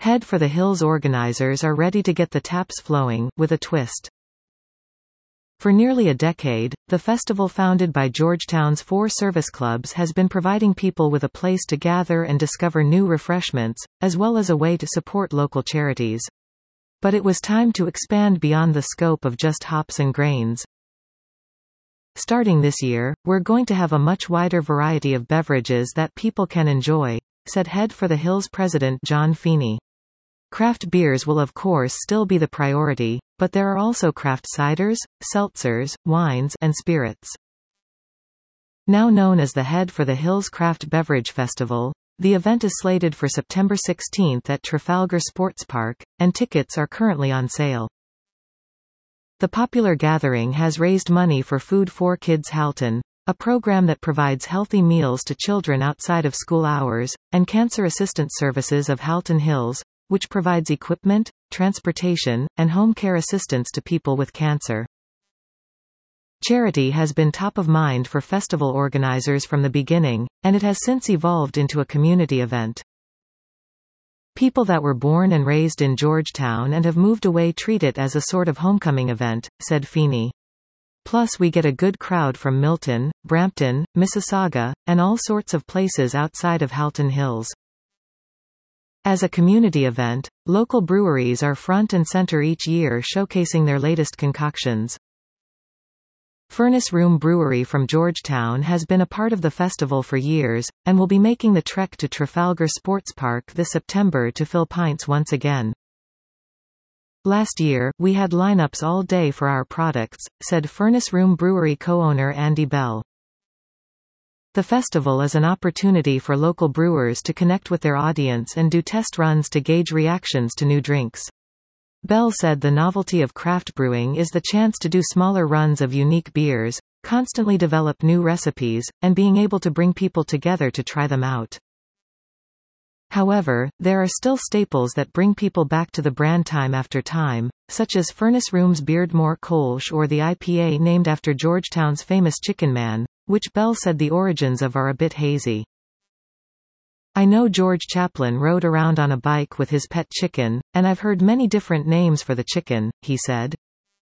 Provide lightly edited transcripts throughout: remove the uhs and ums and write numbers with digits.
Head for the Hills organizers are ready to get the taps flowing, with a twist. For nearly a decade, the festival founded by Georgetown's 4 service clubs has been providing people with a place to gather and discover new refreshments, as well as a way to support local charities. But it was time to expand beyond the scope of just hops and grains. Starting this year, we're going to have a much wider variety of beverages that people can enjoy, said Head for the Hills president John Feeney. Craft beers will of course still be the priority, but there are also craft ciders, seltzers, wines, and spirits. Now known as the Head for the Hills Craft Beverage Festival, the event is slated for September 16 at Trafalgar Sports Park, and tickets are currently on sale. The popular gathering has raised money for Food for Kids Halton, a program that provides healthy meals to children outside of school hours, and Cancer Assistance Services of Halton Hills, which provides equipment, transportation, and home care assistance to people with cancer. Charity has been top of mind for festival organizers from the beginning, and it has since evolved into a community event. People that were born and raised in Georgetown and have moved away treat it as a sort of homecoming event, said Feeney. Plus we get a good crowd from Milton, Brampton, Mississauga, and all sorts of places outside of Halton Hills. As a community event, local breweries are front and center each year showcasing their latest concoctions. Furnace Room Brewery from Georgetown has been a part of the festival for years, and will be making the trek to Trafalgar Sports Park this September to fill pints once again. Last year, we had lineups all day for our products, said Furnace Room Brewery co-owner Andy Bell. The festival is an opportunity for local brewers to connect with their audience and do test runs to gauge reactions to new drinks. Bell said the novelty of craft brewing is the chance to do smaller runs of unique beers, constantly develop new recipes, and being able to bring people together to try them out. However, there are still staples that bring people back to the brand time after time, such as Furnace Room's Beardmore Kolsch or the IPA named after Georgetown's famous Chicken Man, which Bell said the origins of are a bit hazy. I know George Chaplin rode around on a bike with his pet chicken, and I've heard many different names for the chicken, he said.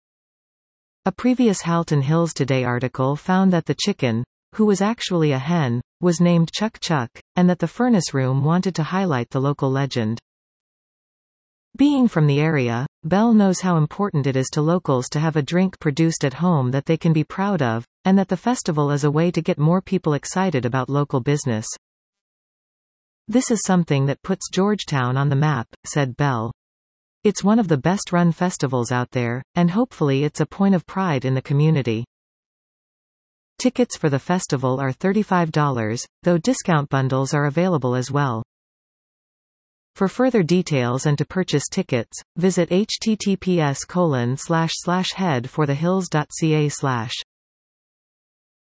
A previous Halton Hills Today article found that the chicken, who was actually a hen, was named Chuck Chuck, and that the Furnace Room wanted to highlight the local legend. Being from the area, Bell knows how important it is to locals to have a drink produced at home that they can be proud of, and that the festival is a way to get more people excited about local business. This is something that puts Georgetown on the map, said Bell. It's one of the best-run festivals out there, and hopefully it's a point of pride in the community. Tickets for the festival are $35, though discount bundles are available as well. For further details and to purchase tickets, visit https://headforthehills.ca/.